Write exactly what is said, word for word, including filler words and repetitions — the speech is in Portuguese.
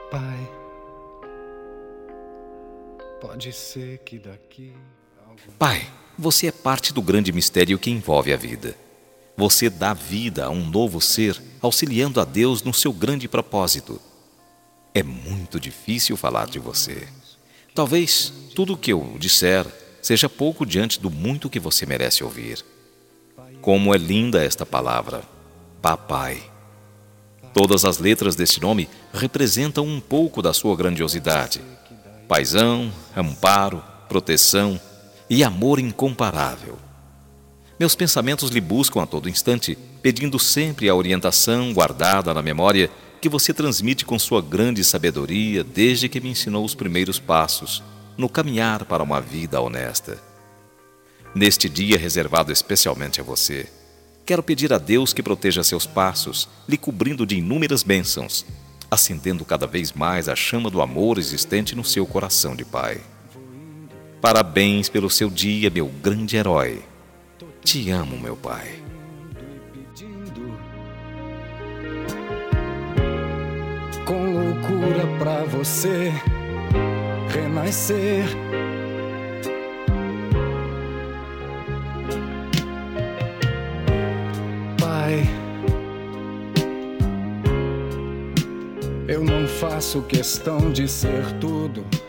Pai, pode ser que daqui... Pai, você é parte do grande mistério que envolve a vida. Você dá vida a um novo ser, auxiliando a Deus no seu grande propósito. É muito difícil falar de você. Talvez tudo o que eu disser seja pouco diante do muito que você merece ouvir. Como é linda esta palavra, Papai. Todas as letras deste nome representam um pouco da sua grandiosidade. Paizão, amparo, proteção e amor incomparável. Meus pensamentos lhe buscam a todo instante, pedindo sempre a orientação guardada na memória que você transmite com sua grande sabedoria desde que me ensinou os primeiros passos no caminhar para uma vida honesta. Neste dia reservado especialmente a você, quero pedir a Deus que proteja seus passos, lhe cobrindo de inúmeras bênçãos, acendendo cada vez mais a chama do amor existente no seu coração de pai. Parabéns pelo seu dia, meu grande herói. Te amo, meu pai. Com loucura pra você renascer. Pai, eu não faço questão de ser tudo